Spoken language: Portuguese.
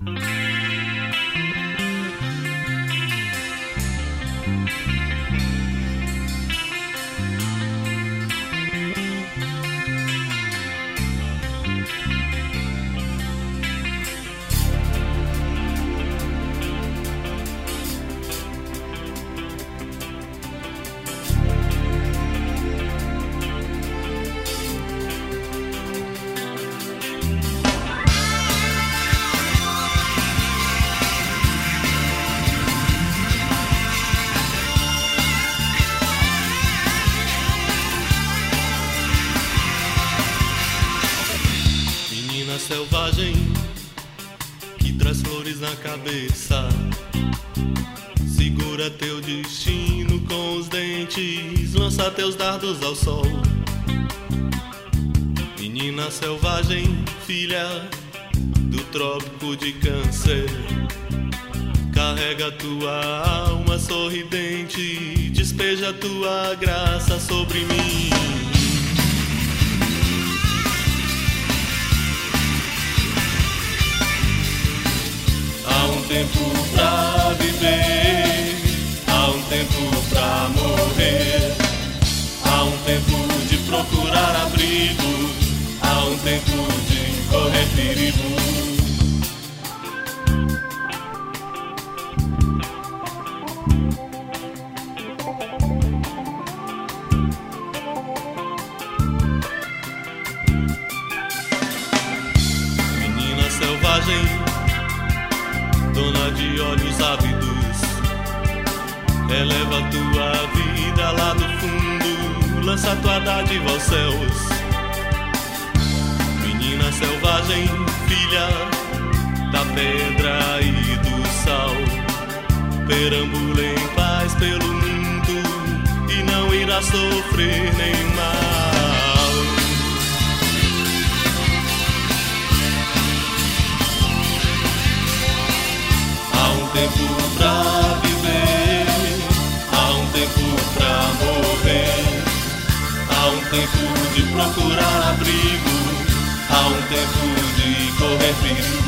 Selvagem que traz flores na cabeça, segura teu destino com os dentes, lança teus dardos ao sol. Menina selvagem, filha do trópico de Câncer, carrega tua alma sorridente, despeja tua graça sobre mim. Há um tempo pra viver, há um tempo pra morrer, há um tempo de procurar abrigo, há um tempo de correr perigo. Menina selvagem, dona de olhos ávidos, eleva tua vida lá do fundo, lança tua dádiva aos céus. Menina selvagem, filha da pedra e do sal, perambula em paz pelo mundo e não irá sofrer nenhum mal. Há um tempo pra viver, há um tempo pra morrer, há um tempo de procurar abrigo, há um tempo de correr perigo.